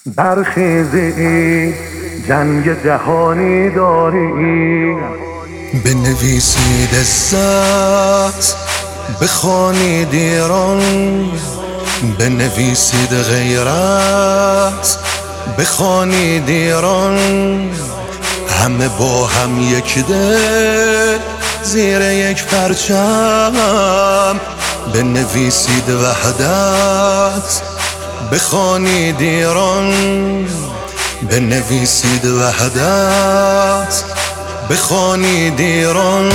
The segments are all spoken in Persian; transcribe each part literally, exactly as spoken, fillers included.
برخیزی جنگ جهانی داری، بنویسید عزت، بخوانید ایران، بنویسید غیرت، بخوانید ایران. همه با هم یک دل زیر یک پرچم، بنویسید وحدت، بخوانید ایران، بنویسید وحدت، بخوانید ایران.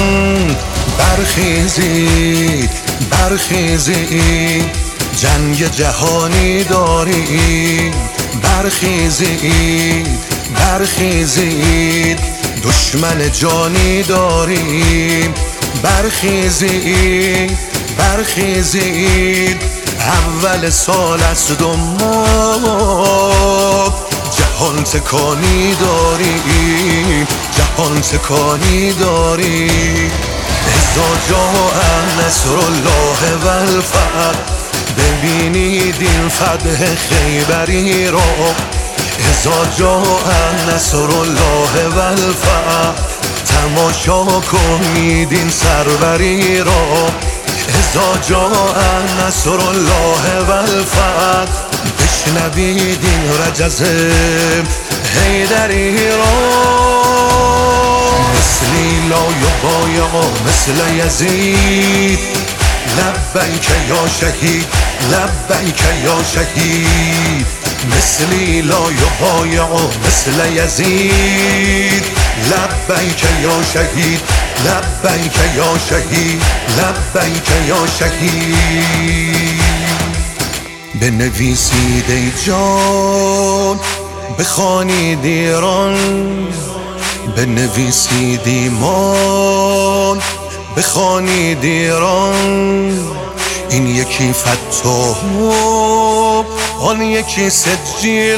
برخیزید برخیزید جنگ جهانی داریم، برخیزید برخیزید دشمن جانی داریم، برخیزید برخیزید اول سال است و ما جهان تکانی داریم، جهان تکانی داریم. اذا جاء نصر الله و الفتح، ببینید این فتح خیبری را. اذا جاء نصر الله و الفتح، تماشا کنید این سروری را. اذا جاء نصر الله و الفتح، بشنوید این رجز حیدری را. مثلی لا یبایع مثل یزید، لبیک یا شهید لبیک یا شهید. مثلی لا یبایع مثل یزید، لبیک یا شهید لبیک یا شهید لبیک یا شهید. بنویسید ای جان، بخوانید ایران، بنویسید ایمان، بخوانید ایران. این یکی فتح آن یکی سجیل،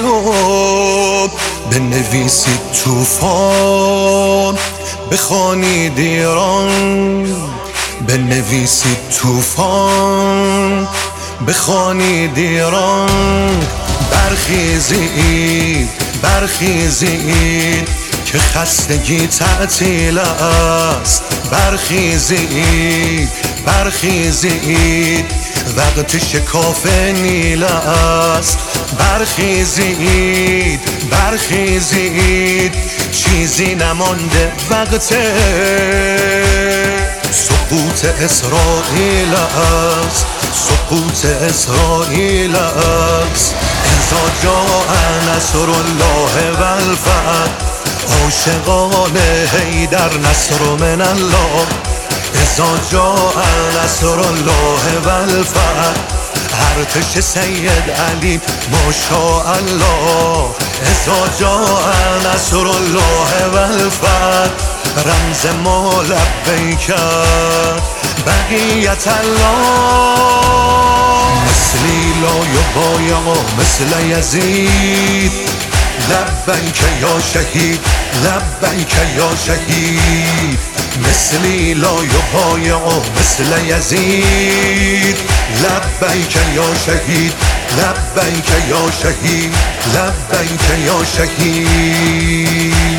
بنویسید طوفان، بخوانید ایران، بنویسید طوفان، بخوانید ایران. برخیزید برخیزید که خستگی تعطیل است، برخیزید برخیزید وقت شکاف نیل است، برخیزید برخیزید چیزی نمانده وقت سقوط اسرائیل است، سقوط اسرائیل است. اذا جاء نصر الله و الفتح، عاشقان حیدر نصر من الله. اذا جاء نصر الله و الفتح، ارتش سید علی ماشاءالله. اذا جاء نصر الله و الفتح، رمز ما لبیک بقیت الله. مثلی لا یبایع مثل یزید، لبیک یا شهید لبیک یا شهید. مثلی لا یبایع مثل یزید، لبیک یا شهید لبیک یا شهید لبیک یا شهید.